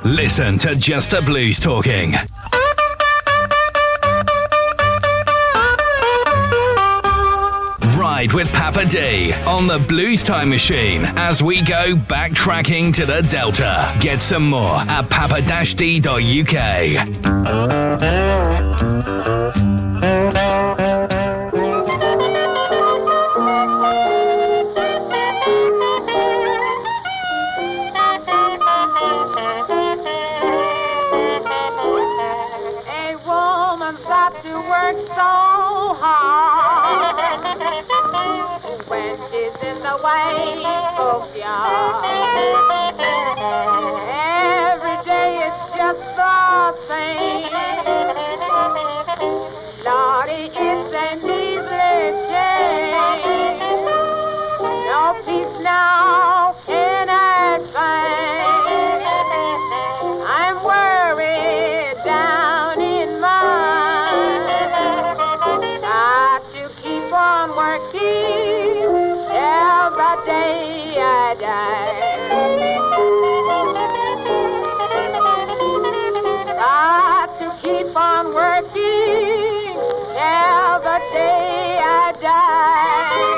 Listen to Just the Blues Talking. Ride with Papa D on the Blues Time Machine as we go backtracking to the Delta. Get some more at papa-d.uk. Every day it's just the same. Lordy, it's an easy change. No peace now in a train. I'm worried down in mind. Got to keep on working every day I die. Got to keep on working till the day I die.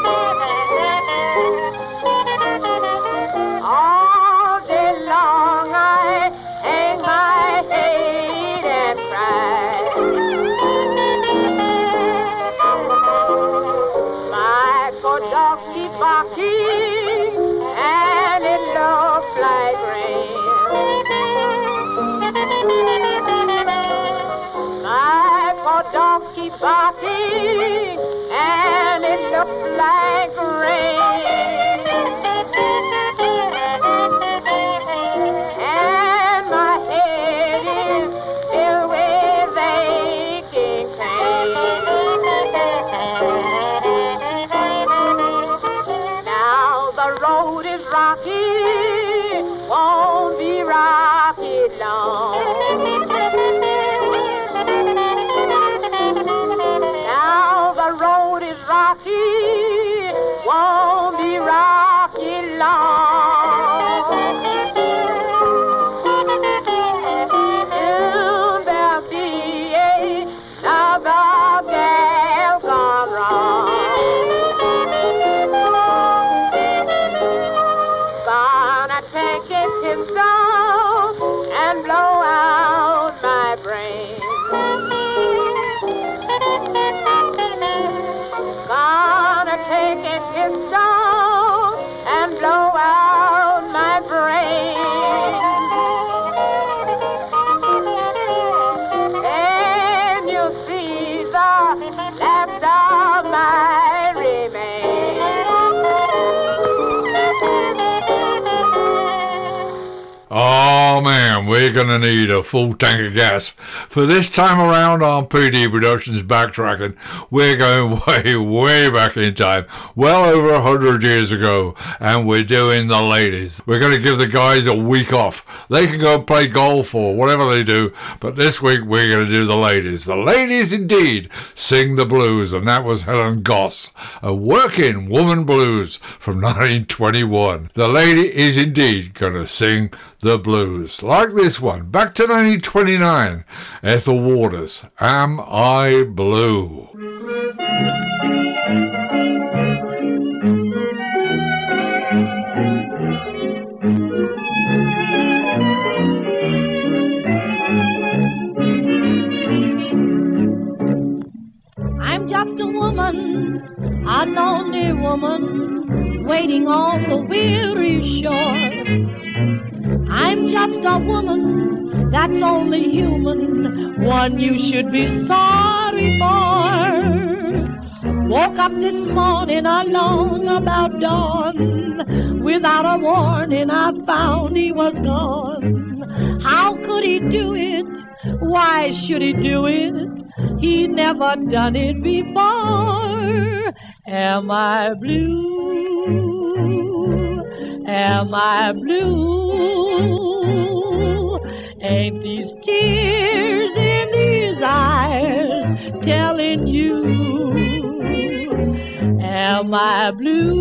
All day long I hang my head and cry. My good dog keep barking and it looks like rain. My poor dog keep barking and it looks like rain. And my head is filled with aching pain. Now the road is rocky, won't be rocky long. Now the road is rocky, won't be rocky long. Soon there'll be another gal gone wrong. Gonna take it himself and blow out my brain. Gonna take it himself and blow out my brain. And you'll see the last of my remains. Oh man, we're gonna need a full tank of gas. For this time around on PD Productions Backtracking, we're going way back in time, well over 100 years ago, and we're doing the ladies. We're gonna give the guys a week off. They can go play golf or whatever they do, but this week we're gonna do the ladies. The ladies indeed sing the blues, and that was Helen Goss, a working woman blues from 1921. The lady is indeed gonna sing the blues, like this one, back to 1929, Ethel Waters, Am I Blue? I'm just a woman, a lonely woman, waiting on the weary shore. I'm just a woman that's only human, one you should be sorry for. Woke up this morning alone about dawn. Without a warning I found he was gone. How could he do it? Why should he do it? He never done it before. Am I blue? Am I blue? Ain't these tears in these eyes telling you? Am I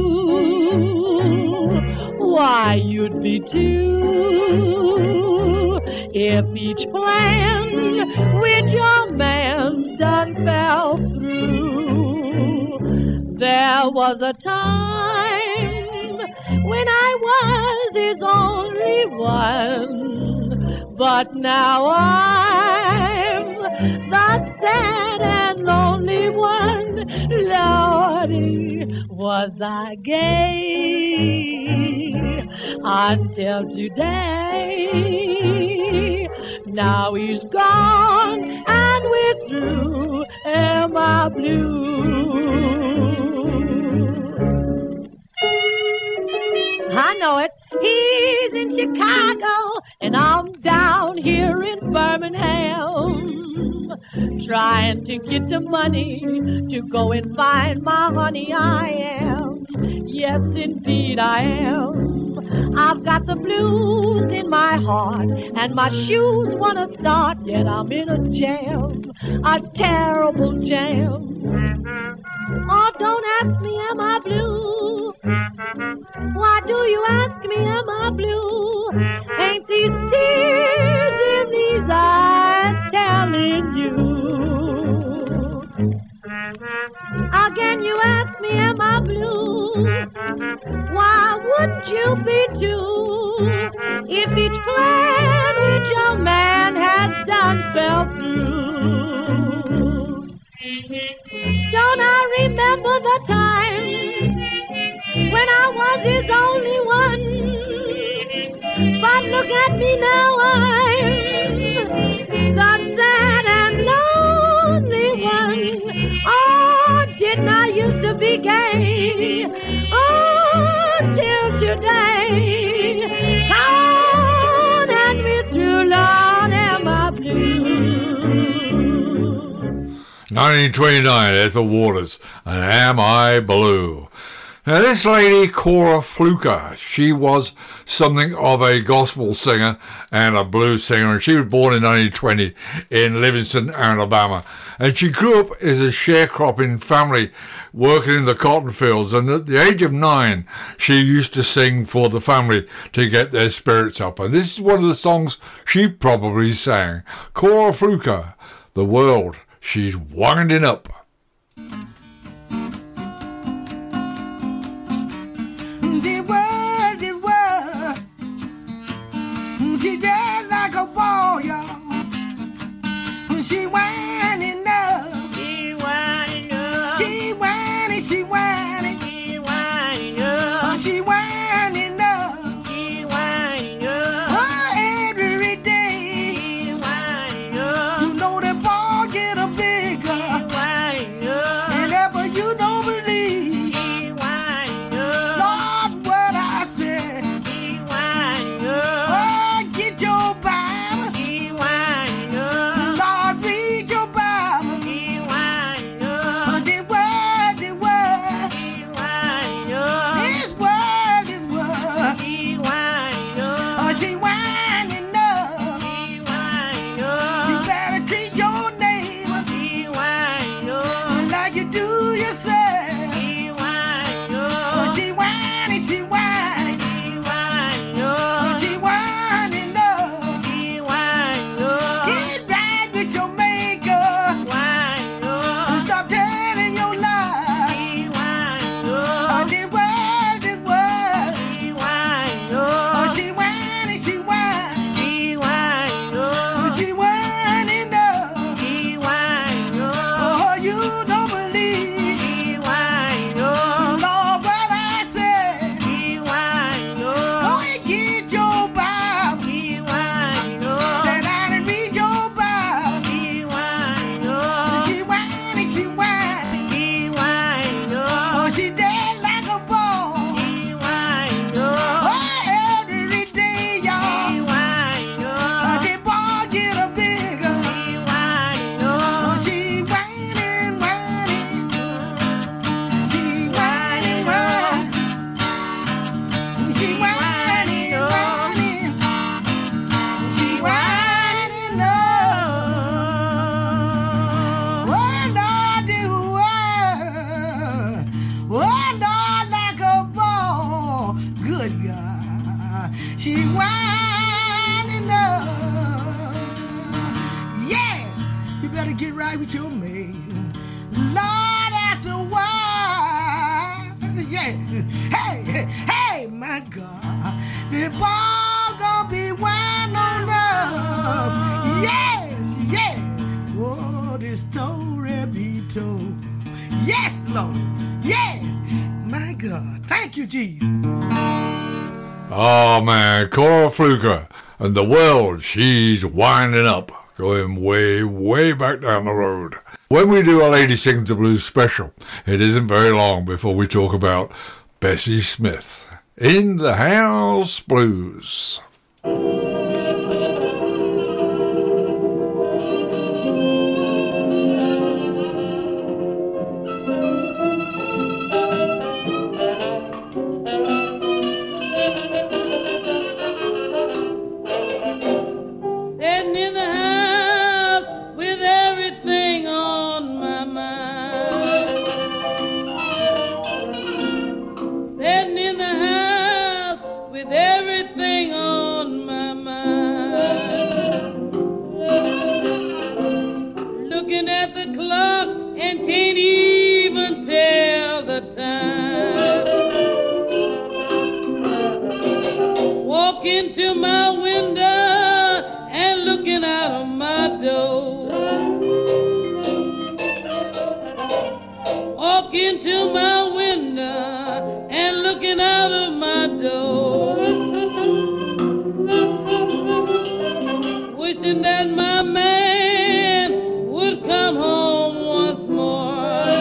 blue? Why, you'd be too. if each plan with your man done fell through. There was a time when I was his only one, but now I'm the sad and lonely one. Lordy, was I gay until today. Now he's gone and withdrew. Am I blue? I know it. He's in Chicago and I'm down here in Birmingham, trying to get the money to go and find my honey. I am, yes indeed I am. I've got the blues in my heart and my shoes wanna start, yet I'm in a jam, a terrible jam. Oh, don't ask me, am I blue? Why do you ask me, am I blue? Ain't these tears in these eyes telling you? Again you ask me, am I blue? Why would you be too? If each plan which your man had done fell through. Don't I remember the time when I was his only one? But look at me now, I'm the sad and lonely one. Oh, didn't I used to be gay? Oh, till today. Gone and withdrew, Lord, am I blue? 1929, Ethel Waters, and Am I Blue? Now, this lady, Cora Fluker, she was something of a gospel singer and a blues singer, and she was born in 1920 in Livingston, Alabama. And she grew up as a sharecropping family working in the cotton fields, and at the age of 9, she used to sing for the family to get their spirits up. And this is one of the songs she probably sang. Cora Fluker, The World She's Winding Up. The world, she just like a ball, y'all. She winding up. She winding up. She winding, she winding. She winding up. She winding up. She winding up. Oh, every day. She winding up. You know the ball get a bigger. She winding up. And ever you don't believe. She winding up. Lord, what I said. She winding up. Oh, get your Bible. She winding up. Lord, read your Bible. She winding up. The word. She winding up. This word. She winding up. Oh, she winding up. She winding up. You better treat your neighbor. She winding up. Like you do yourself. She winding up. Oh, she winding, she winding. She winding up. Oh, she winding up. She winding up. Get right with your maker. Winding up. Stop telling your lies. She winding up. Oh, the world. She winding up. Oh, she winding, she winding. She winding up. Oh, she winding up. She winding up. Oh, you don't believe. She winding up. Lord, what I said. She winding up. Go and get your Bible. She winding up. Said I didn't read your Bible. She winding up. She winding, she winding. She winding up. Oh, she dead like a ball. She winding up. Oh, every day, y'all. She winding up. The ball get a bigger. She winding up. Oh, she winding, winding. She winding, winding. She winding, winding. She winding up. Oh, Lord, the world. Oh, Lord, like a ball. Good God. She winding up. better get right with your man. Lord, after a while, yeah. Hey, my God, the ball gonna be winding on up. Yes, yeah. Oh, this story be told. Yes, Lord. Yeah, my God. Thank you, Jesus. Oh, man, Cora Fluker and the world, she's winding up, going way, way back down the road. When we do our Lady Sings the Blues special, it isn't very long before we talk about Bessie Smith in the House Blues. Into my window and looking out of my door. Walk into my window and looking out of my door. Wishing that my man would come home once more.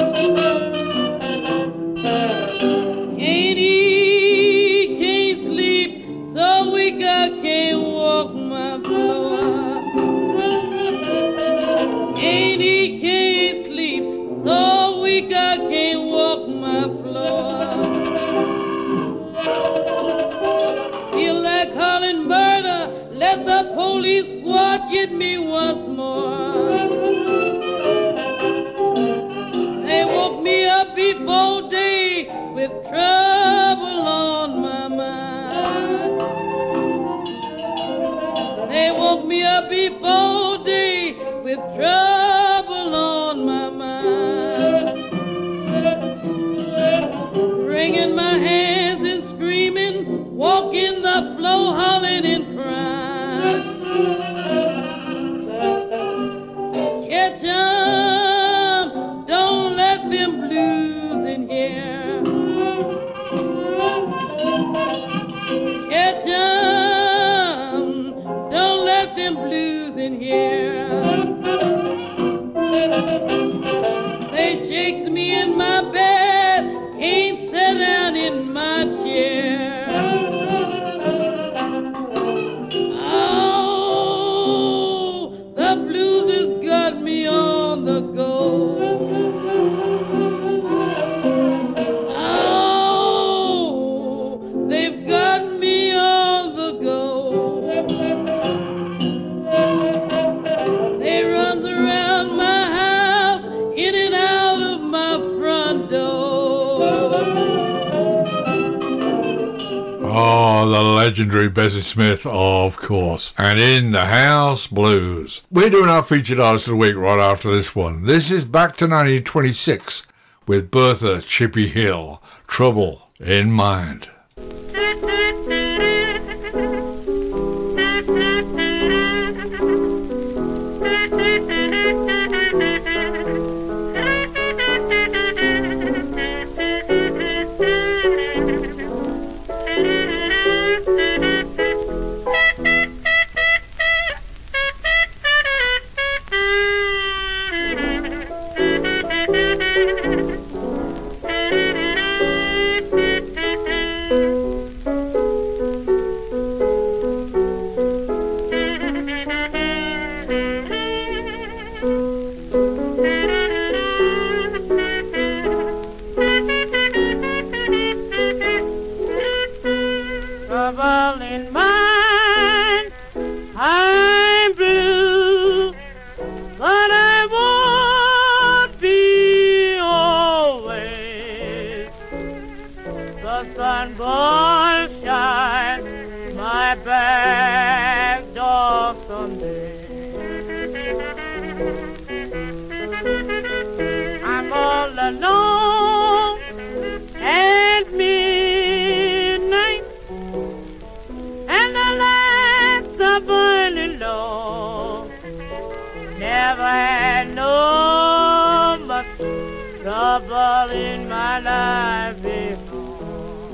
Can't eat, can't sleep, so weak I can't walk my floor. Can't eat, can't sleep, so weak I can't walk my floor. Feel like calling murder, let the police squad get me once more. They woke me up before day with trouble on my mind. They woke me up before day with trouble on my mind. Wringing my hands and screaming, walking the floor, hollering and crying. Catch 'em, don't let them blues in here. Catch 'em, don't let them blues in here. They shakes me in my bed, can't sit down in my chair. Oh, the blues has got me on the go. Oh, they've got me on the go. They runs around my house, in and out of my front door. Oh, the legendary Bessie Smith, of course. And in the House Blues. We're doing our featured artist of the week right after this one. This is back to 1926 with Bertha Chippy Hill, Trouble in Mind. Trouble in mind, I'm blue, but I won't be always. The sun will shine my back door someday. trouble in my life before.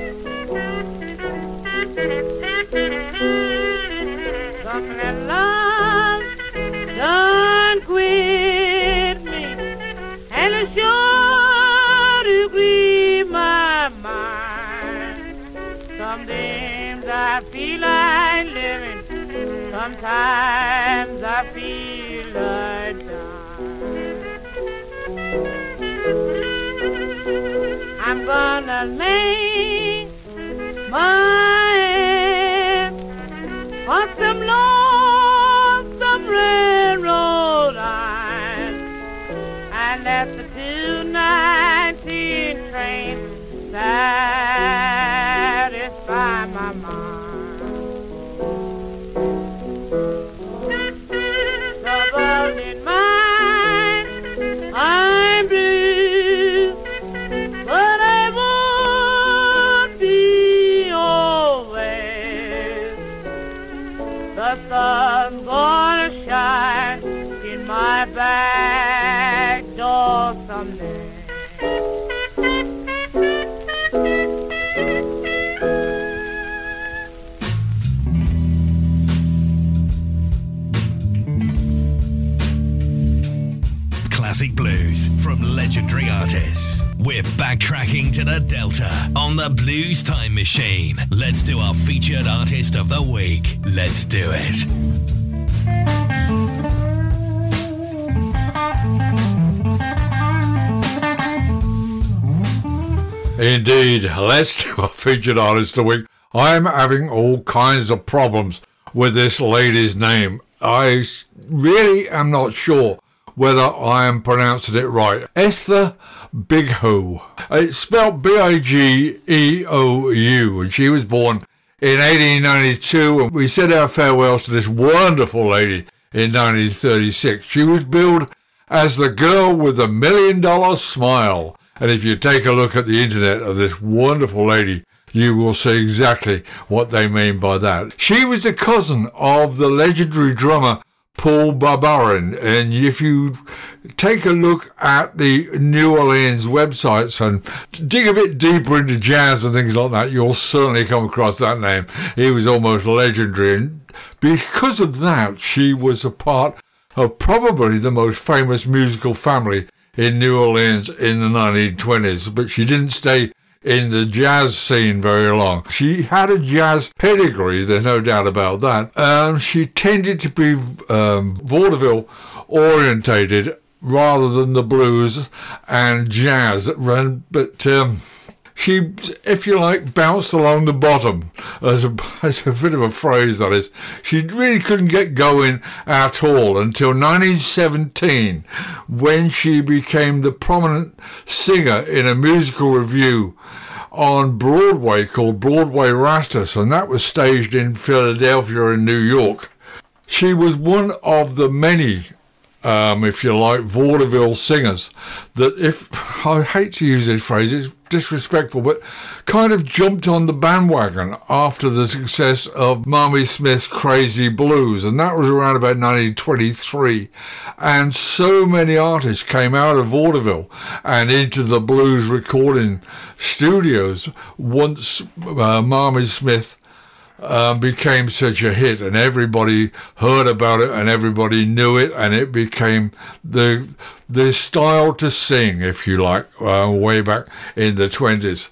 Something that love done quit me, and it's sure to grieve my mind. Some days I feel like living, sometimes I feel like dying. I'm gonna make my on some lonesome railroad line, and that's the 219 train satisfy my mind. Trouble in mind, I'm blue, but I won't be always. The sun's gonna shine in my back door someday. Classic blues from legendary artists. We're backtracking to the Delta on the Blues Time Machine. Let's do our featured artist of the week. Let's do it. Indeed, let's do our featured artist of the week. I'm having all kinds of problems with this lady's name. I really am not sure whether I am pronouncing it right. Esther Biggeou. It's spelled Bigeou, and she was born in 1892, and we said our farewells to this wonderful lady in 1936. She was billed as the girl with the $1 million smile, and if you take a look at the internet of this wonderful lady, you will see exactly what they mean by that. She was the cousin of the legendary drummer Paul Barbarin, and if you take a look at the New Orleans websites and dig a bit deeper into jazz and things like that, you'll certainly come across that name. He was almost legendary, and because of that, she was a part of probably the most famous musical family in New Orleans in the 1920s, but she didn't stay in the jazz scene very long. She had a jazz pedigree, there's no doubt about that. She tended to be vaudeville orientated rather than the blues and jazz, but she, if you like, bounced along the bottom, as a bit of a phrase that is. She really couldn't get going at all until 1917, when she became the prominent singer in a musical revue on Broadway called Broadway Rastus, and that was staged in Philadelphia and New York. She was one of the many, if you like, vaudeville singers that, if I hate to use this phrase, it's disrespectful, but kind of jumped on the bandwagon after the success of Mamie Smith's Crazy Blues, and that was around about 1923. And so many artists came out of vaudeville and into the blues recording studios once Mamie Smith became such a hit, and everybody heard about it and everybody knew it, and it became the style to sing, if you like, way back in the 20s.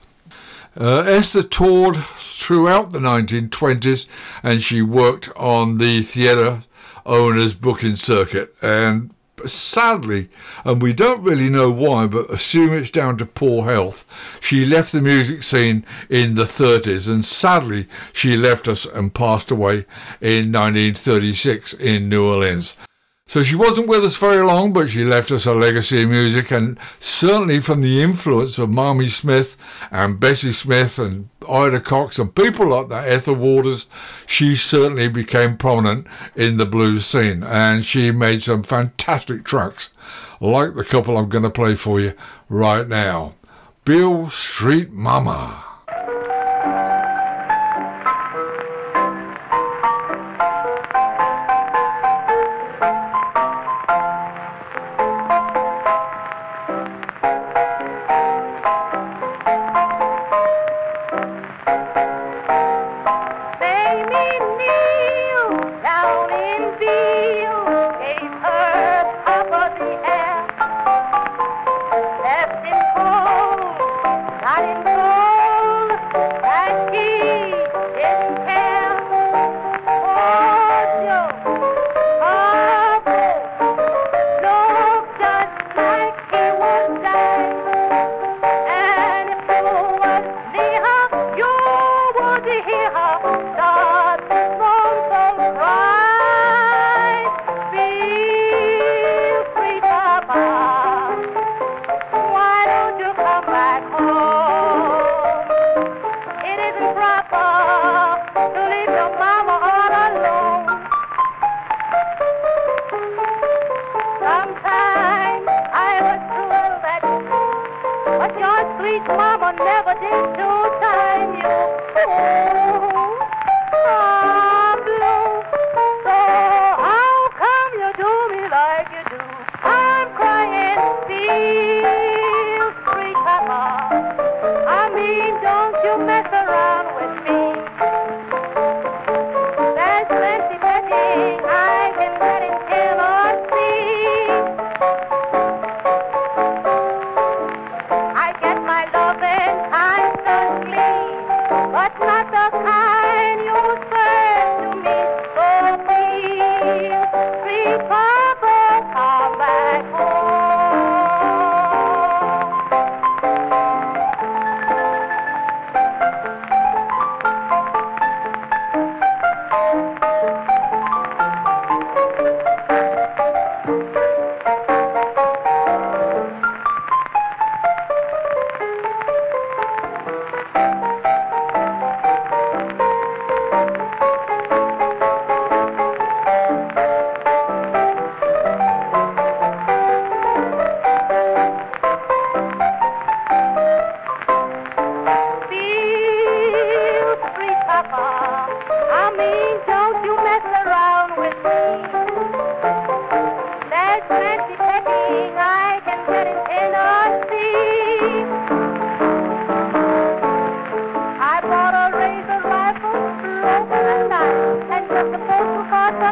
Esther toured throughout the 1920s, and she worked on the theatre owners booking circuit, and sadly, and we don't really know why, but assume it's down to poor health, she left the music scene in the 30s, and sadly she left us and passed away in 1936 in New Orleans. So she wasn't with us very long, but she left us a legacy of music, and certainly from the influence of Mamie Smith and Bessie Smith and Ida Cox and people like that, Ethel Waters, she certainly became prominent in the blues scene, and she made some fantastic tracks, like the couple I'm going to play for you right now. Beale Street Mama.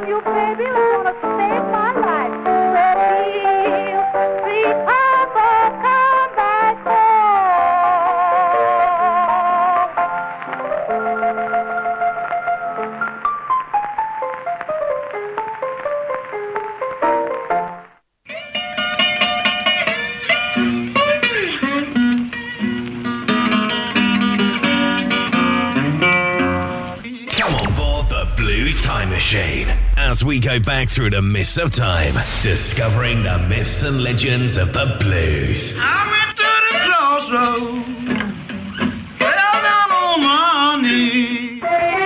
you, baby, was gonna save my life. Please, please, Papa, come back Come on board the Blues Time Machine as we go back through the mists of time, discovering the myths and legends of the blues. I went to the crossroads, fell down on my knees.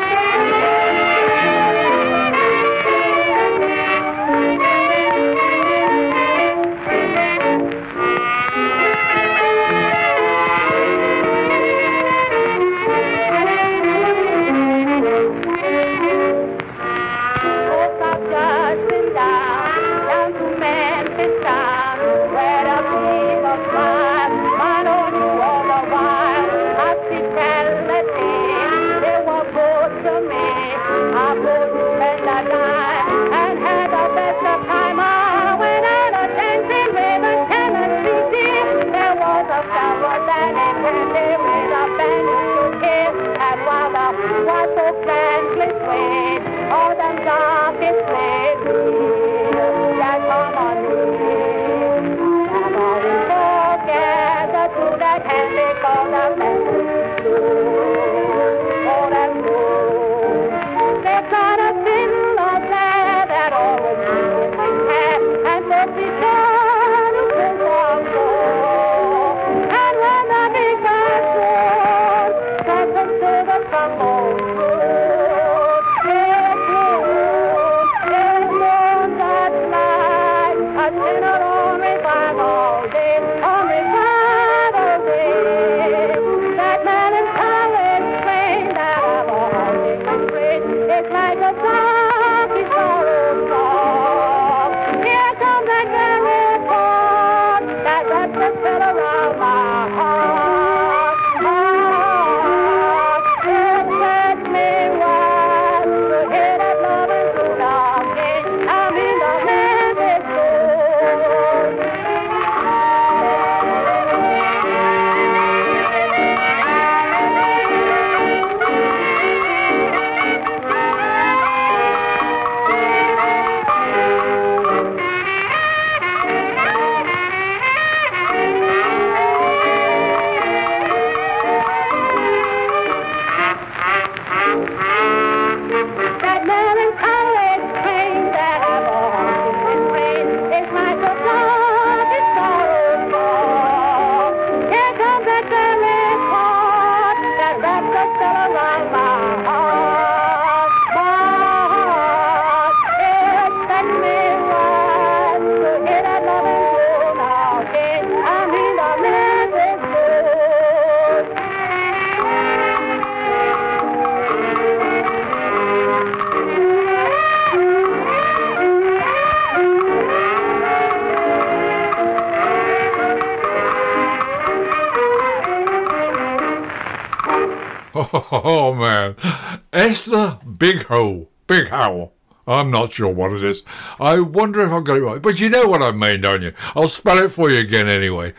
Oh, man. Esther Big Howell. I'm not sure what it is. I wonder if I've got it right. But you know what I mean, don't you? I'll spell it for you again anyway.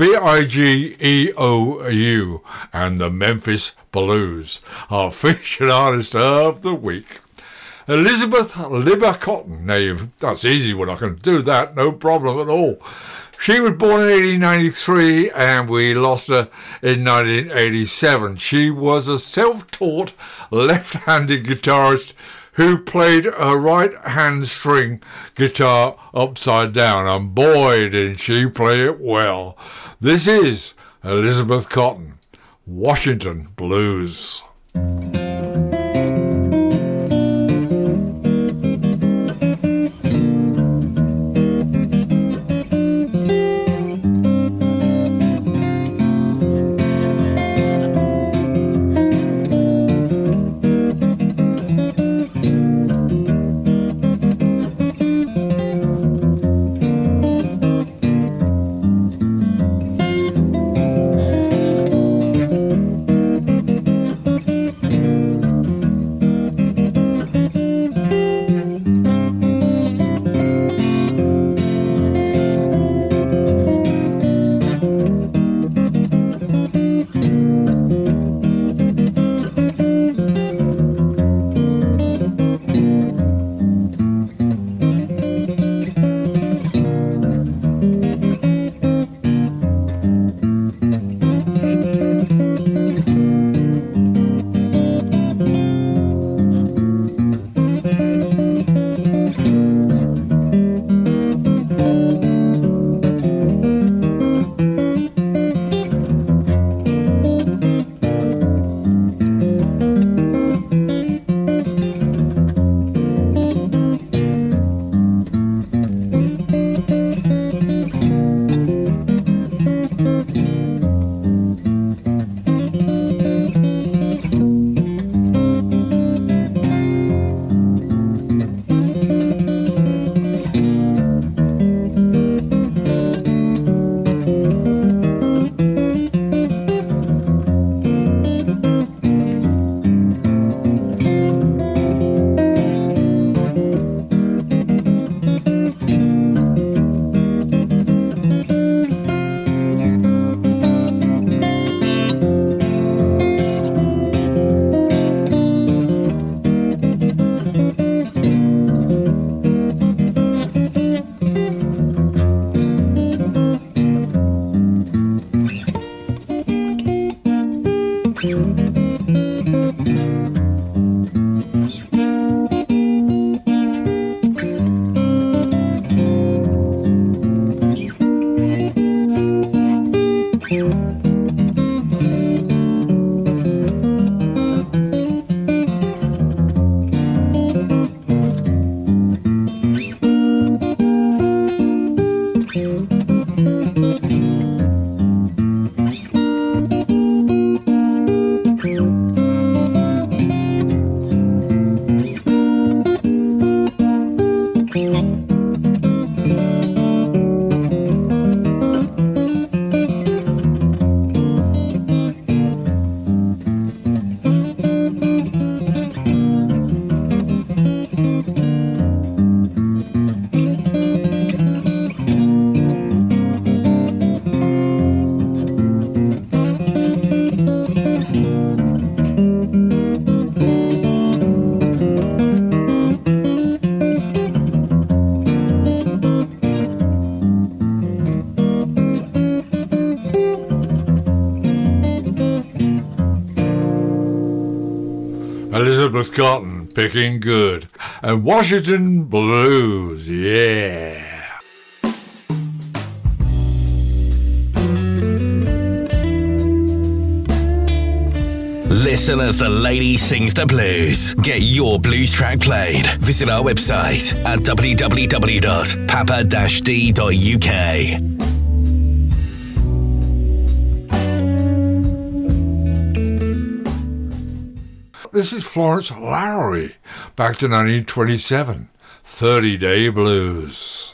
Bigeou and the Memphis Blues, our featured artist of the week. Elizabeth Libba Cotton. Now, that's easy when I can do that. No problem at all. She was born in 1893 and we lost her in 1987. She was a self-taught left-handed guitarist who played her right-hand string guitar upside down. And boy, did she play it well. This is Elizabeth Cotton, Washington Blues. cotton picking good. And Washington Blues, yeah. Listen as the lady sings the blues. Get your blues track played. Visit our website at www.papa-d.uk. This is Florence Lowry, back to 1927, 30-Day Blues.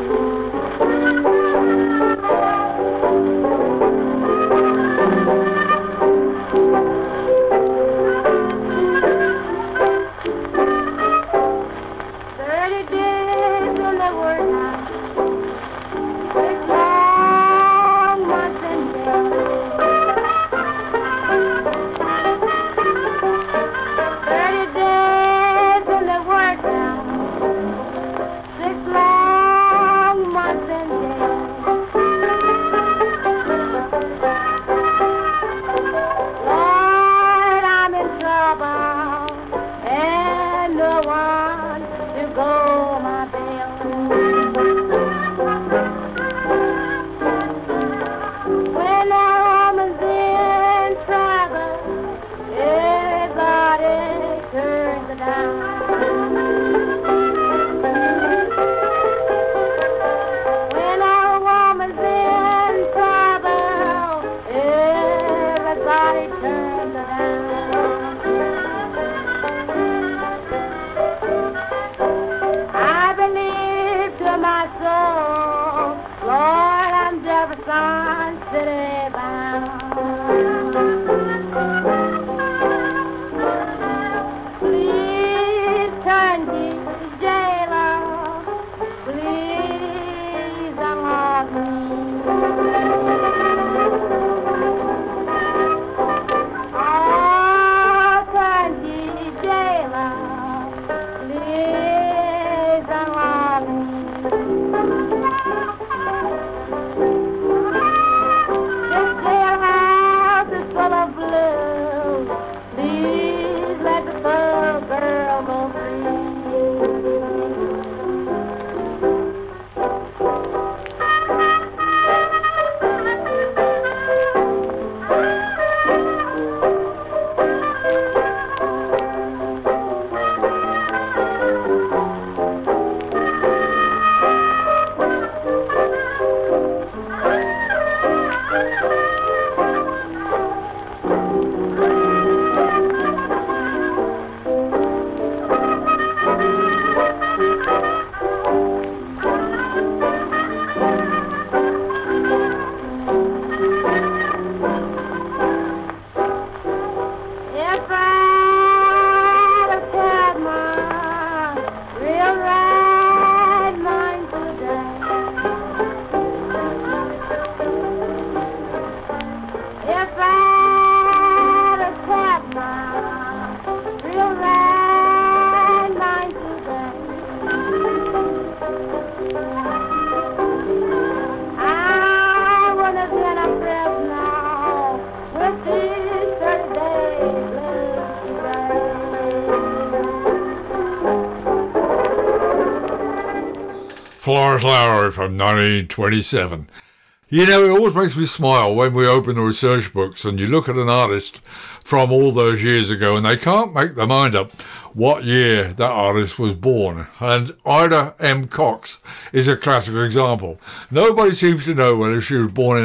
1927. You know, it always makes me smile when we open the research books and you look at an artist from all those years ago and they can't make their mind up what year that artist was born. And Ida M. Cox is a classic example. Nobody seems to know whether she was born in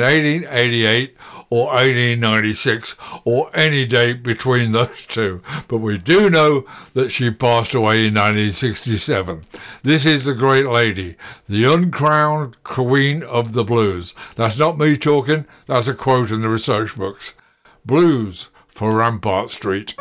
1888 or 1896 or any date between those two. But we do know that she passed away in 1967. This is the great lady, the uncrowned queen of the blues. That's not me talking, that's a quote in the research books. Blues for Rampart Street.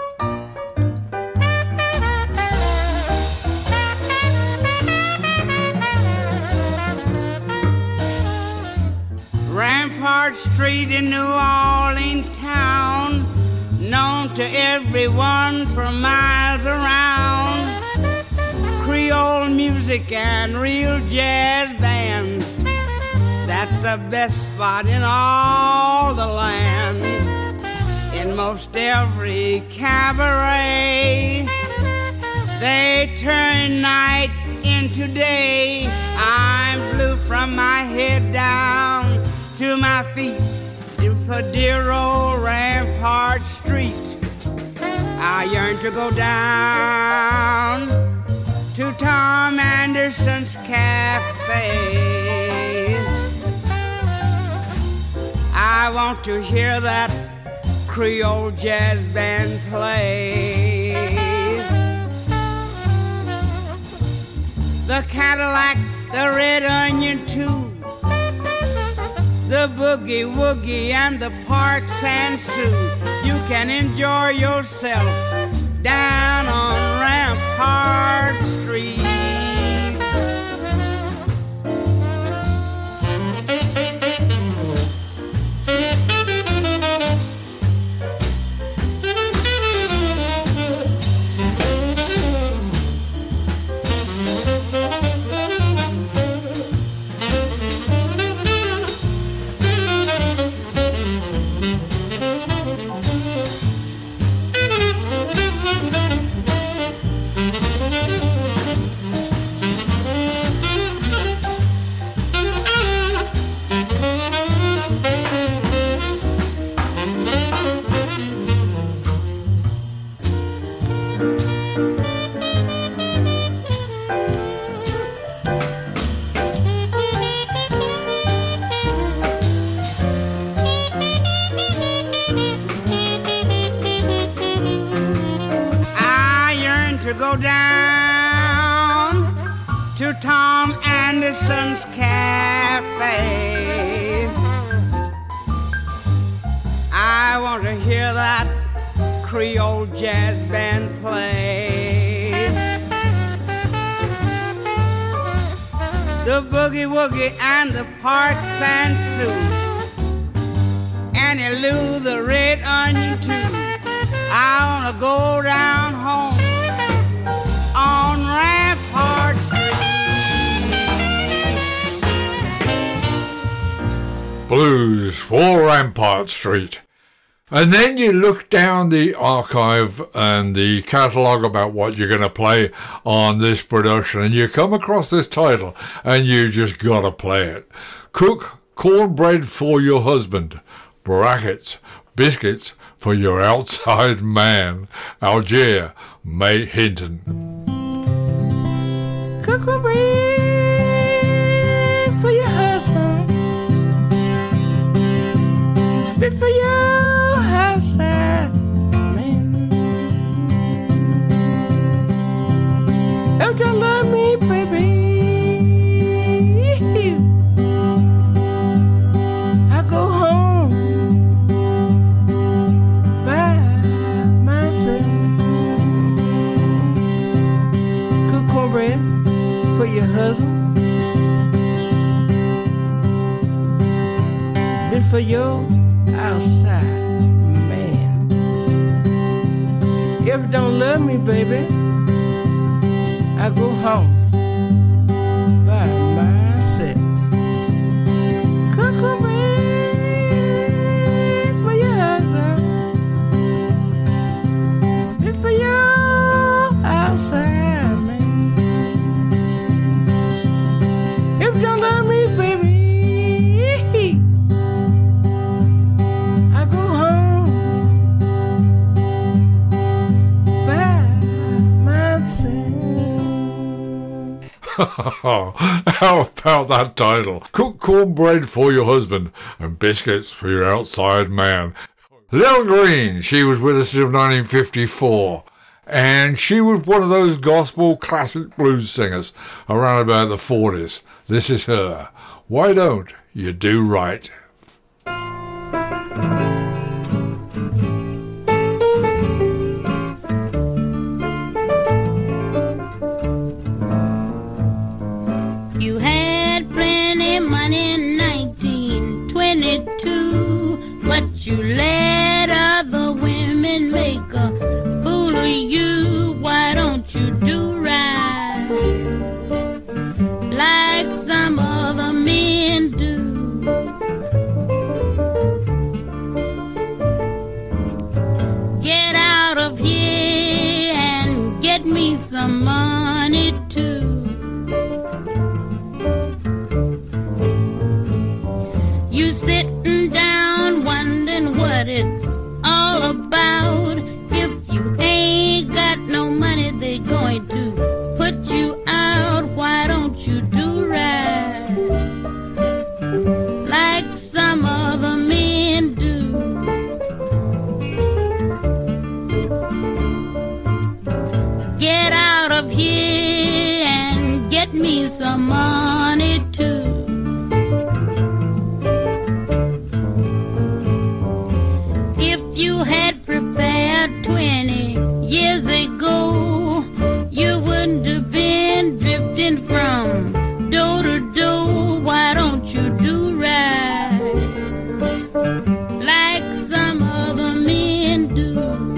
Rampart Street in New Orleans town, known to everyone for miles around. Creole music and real jazz bands, that's the best spot in all the land. In most every cabaret, turn night into day. I'm blue from my head down to my feet for dear old Rampart Street. I yearn to go down to Tom Anderson's cafe. I want to hear that Creole jazz band play. The Cadillac, the Red Onion too, the Boogie Woogie and the Parks and Sue. You can enjoy yourself down on Rampart Street. Go down to Tom Anderson's cafe. I want to hear that Creole jazz band play. The Boogie Woogie and the Parks and Sue, Annie Lou, the Red Onion too. I want to go down home on Rampart Street. Blues for Rampart Street. And then you look down the archive and the catalogue about what you're going to play on this production, and you come across this title and you just got to play it. Cook cornbread for your husband, brackets, biscuits for your outside man, Algier May Hinton. Cook cornbread for your husband, bit for your outside man. Don't you love me, baby? I go home by myself. Cook cornbread for your husband, bit for your outside man. If you don't love me, baby, I go home by myself. Cook cornbread for your husband, bit for your outside man. If you don't love me, baby, I go home by myself. How about that title? Cook cornbread for your husband and biscuits for your outside man. Lil Green, she was with us in 1954. And she was one of those gospel classic blues singers around about the 40s. This is her. Why don't you do right? You had plenty money in 1922, but you let other women make a fool of you. Why don't you do right like some other men do? me some money too. You sitting down wondering what it's all about. If you ain't got no money, they going to put you out. Why don't you do right like some other men do? Get out of here and get me some money too. If you had prepared 20 years ago, you wouldn't have been drifting from door to door. Why don't you do right like some other men do?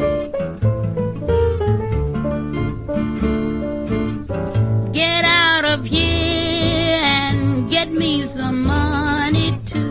Get out of here and get me some money too.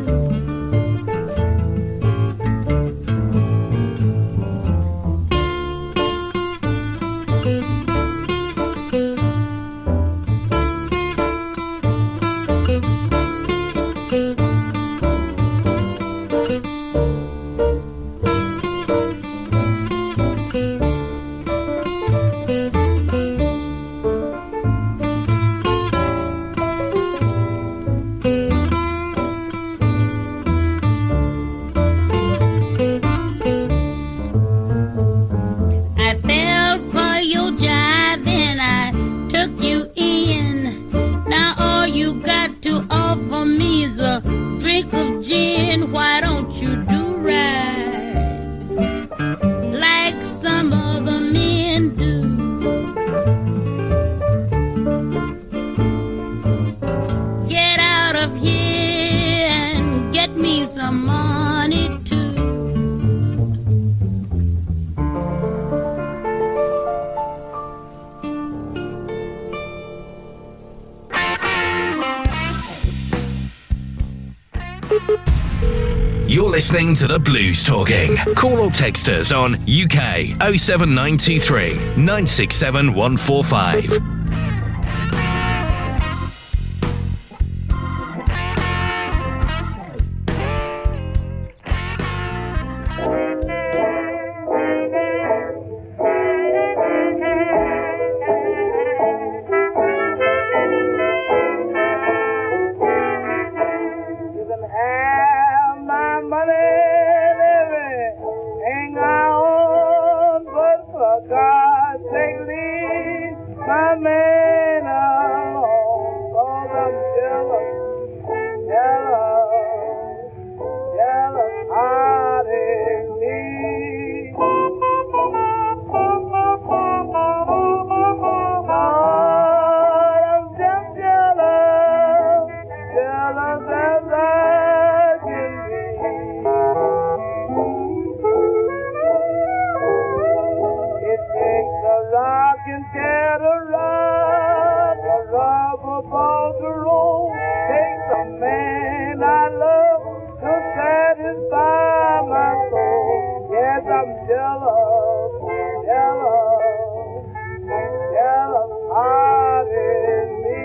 I fell for your jive and I took you in. Now all you got to offer me is a drink of gin. Why don't you do right like some other men do? Get out of here and get me some money too. You're listening to the Blues Talking. Call or text us on UK 07923 967 145. You can have my money, everything I own, but for God's sake, leave my man alone. 'Cause I'm jealous, jealous, jealous heartedly. I'm just jealous, jealous as I can be. It takes a rocking chair to rock, a rubber ball to roll. Takes a man I love to satisfy my soul. Yes, I'm jealous, jealous, jealous heartedly.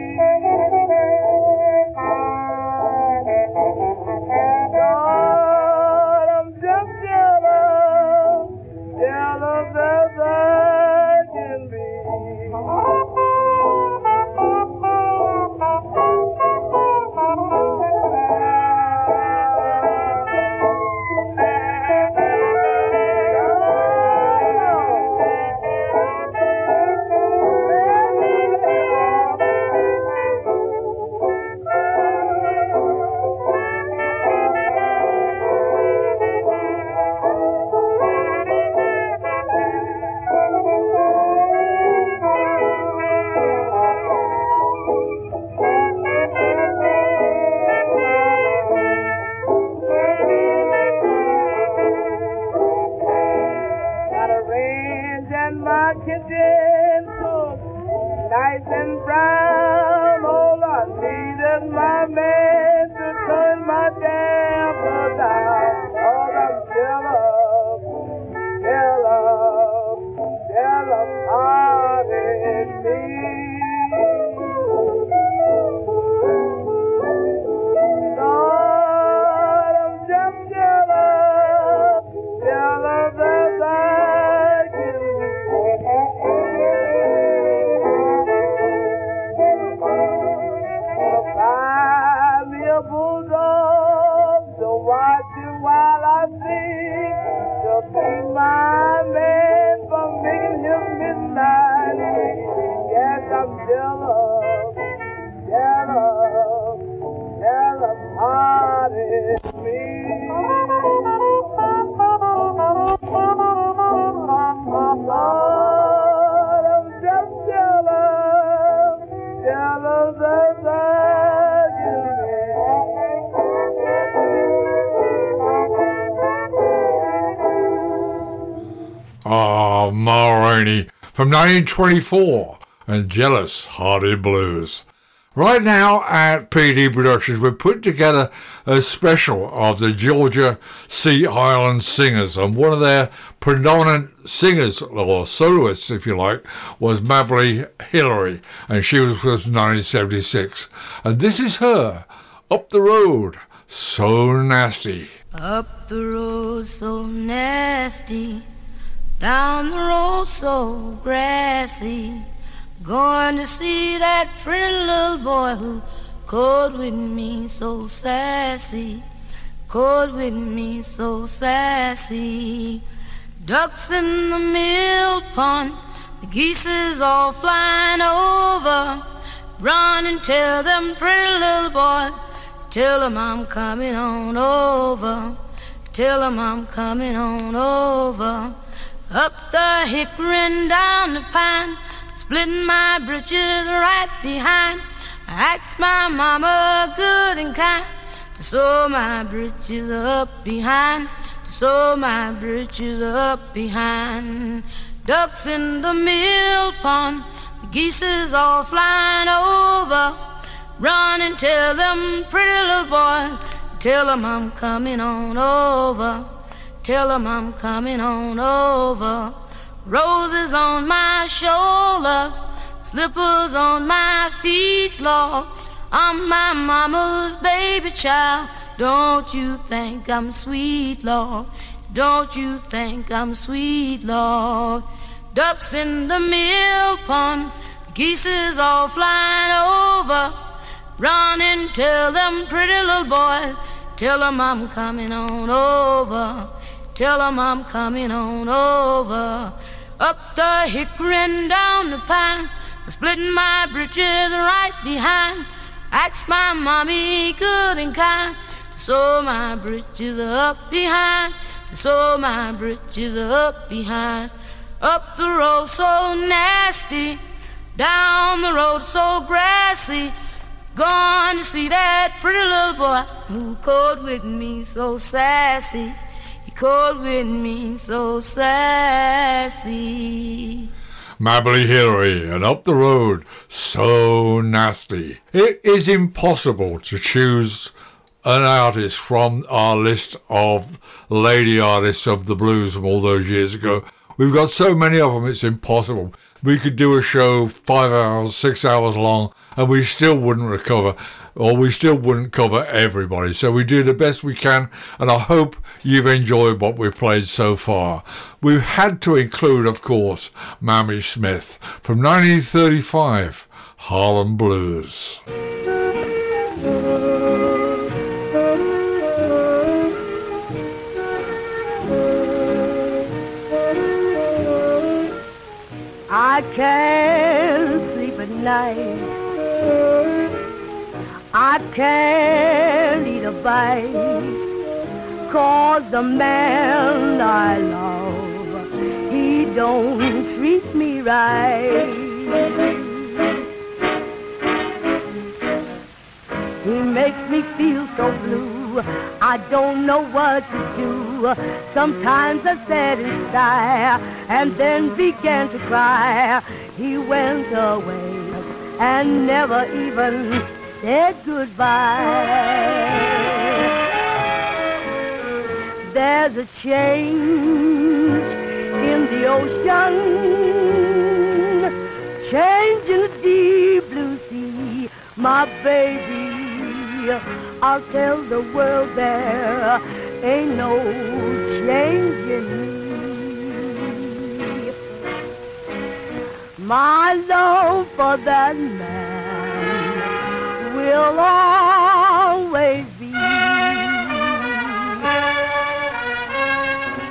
God, I'm just jealous, jealous as I can be. Got a range and my kitchen cook, nice and brown. All I need is my man to turn my damper down. Oh, I'm jealous, jealous, jealous heartedly. I'm jealous, jealous, jealous heart is me. Lord, I'm just jealous, jealous as I can be. Ah, Ma Rainey from 1924 and Jealous Hearted Blues. Right now at PD Productions, we're putting together a special of the Georgia Sea Island Singers, and one of their predominant singers, or soloists if you like, was Mabley Hillary, and she was with 1976. And this is her, Up the Road, So Nasty. Up the road so nasty, down the road so grassy, going to see that pretty little boy who called with me so sassy, called with me so sassy. Ducks in the mill pond, the geese is all flying over. Run and tell them pretty little boy, tell them I'm coming on over, tell them I'm coming on over. Up the hickory and down the pine, splitting my britches right behind. I asked my mama good and kind to sew my britches up behind, to sew my britches up behind. Ducks in the mill pond, the geese is all flying over. Run and tell them pretty little boy, tell them I'm coming on over, tell them I'm coming on over. Roses on my shoulders, slippers on my feet, Lord. I'm my mama's baby child. Don't you think I'm sweet, Lord? Don't you think I'm sweet, Lord? Ducks in the mill pond, the geese is all flying over. Run and tell them pretty little boys, tell them I'm coming on over, tell them I'm coming on over. Up the hickory and down the pine, splitting my britches right behind. Asked my mommy good and kind to sew my britches up behind, to sew my britches up behind. Up the road so nasty, down the road so grassy, gone to see that pretty little boy who called with me so sassy. He called with me so sassy. Mabley Hillary and Up the Road, So Nasty. It is impossible to choose an artist from our list of lady artists of the blues from all those years ago. We've got so many of them, it's impossible. We could do a show 5 hours, 6 hours long, and we still wouldn't recover, or we still wouldn't cover everybody. So we do the best we can, and I hope you've enjoyed what we've played so far. We've had to include, of course, Mamie Smith from 1935, Harlem Blues. I can't sleep at night, I can't eat a bite, 'cause the man I love, he don't treat me right. He makes me feel so blue, I don't know what to do. Sometimes I sat and sigh, and then began to cry. He went away and never even said goodbye. There's a change in the ocean, change in the deep blue sea, my baby. I'll tell the world there ain't no change in me. My love for that man will always be.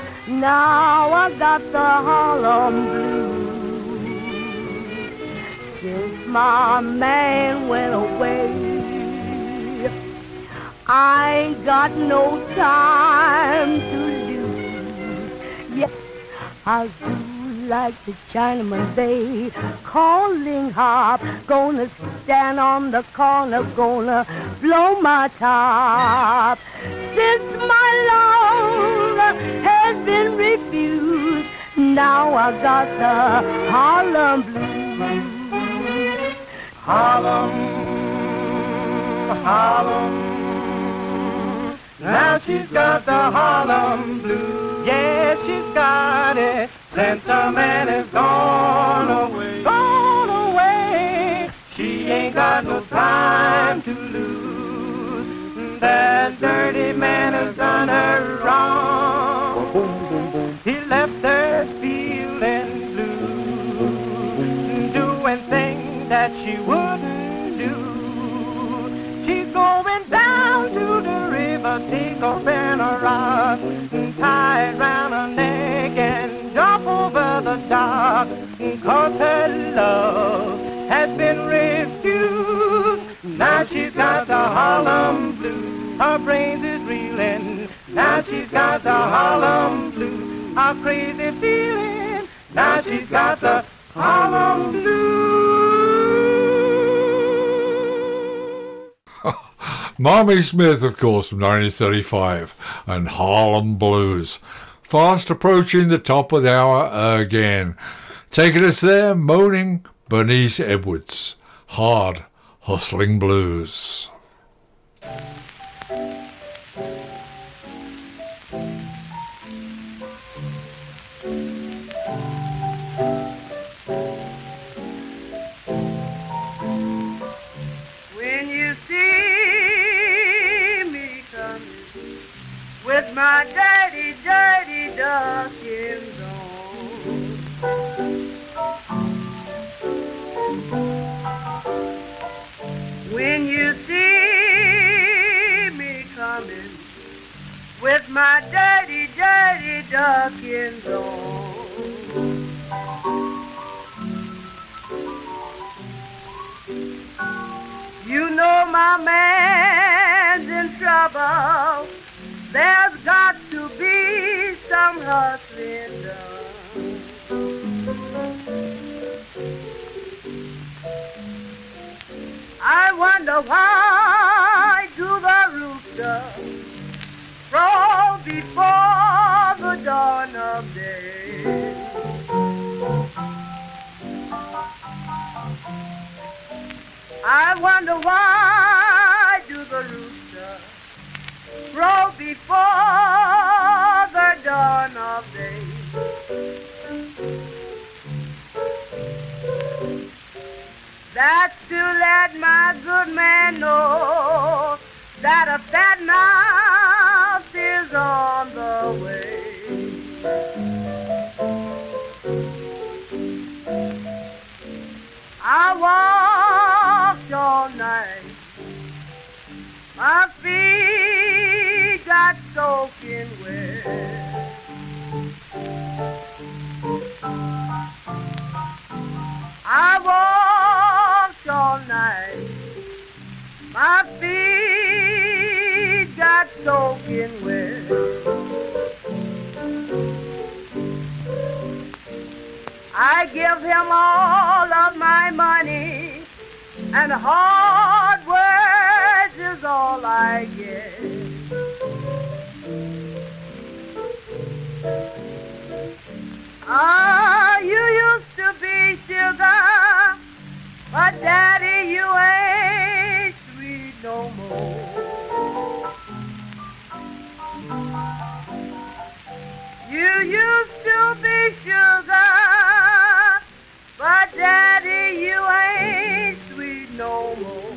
Now I got the Harlem blues since my man went away. I ain't got no time to lose. Yes, I'll do like the Chinaman, they calling harp. Gonna stand on the corner, gonna blow my top. Since my love has been refused, now I got the Harlem blues. Harlem, Harlem. Now she's got the Harlem blues. Yeah, she's got it. Since the man is gone away, gone away. She ain't got no time to lose. That dirty man has done her wrong. He left her feeling blue, doing things that she wouldn't do. She's going down to the river, take a banner rock, tie it round her neck and jump over the dock, 'cause her love has been refused. Now she's got the Harlem blues, her brains is reeling. Now she's got the Harlem blues, a crazy feeling. Now she's got the Harlem blues. Marmy Smith, of course, from 1935, and Harlem Blues. Fast approaching the top of the hour again. Taking us there, moaning, Bernice Edwards. Hard, hustling blues. With my dirty, dirty duckins on. When you see me coming with my dirty, dirty duckins on, you know my man's in trouble. There's got to be some hustling done. I wonder why do the rooster crow before the dawn of day? I wonder why do the rooster crow before the dawn of day? That's to let my good man know that a fat mouse is on the way. I walked all night, my feet got soaking wet. I walked all night, my feet got soaking wet. I give him all of my money, and hard words is all I get. Ah, you used to be sugar, but Daddy, you ain't sweet no more. You used to be sugar, but Daddy, you ain't sweet no more.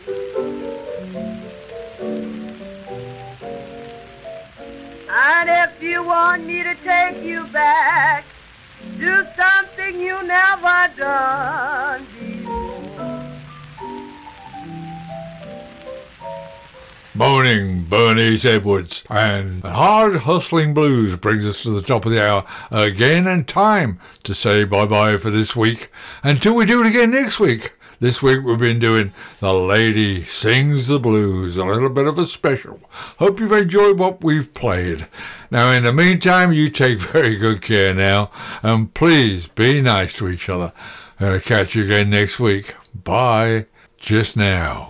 And if you want me to take you back, do something you never done before. moaning Bernice Edwards. And Hard Hustling Blues brings us to the top of the hour again, and time to say bye-bye for this week until we do it again next week. This week we've been doing The Lady Sings the Blues, a little bit of a special. Hope you've enjoyed what we've played. Now in the meantime, you take very good care now, and please be nice to each other. I'm going to catch you again next week. Bye. Just now.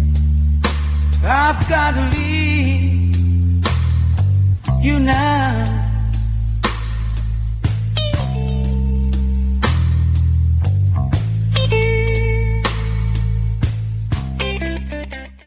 I've got to leave you now.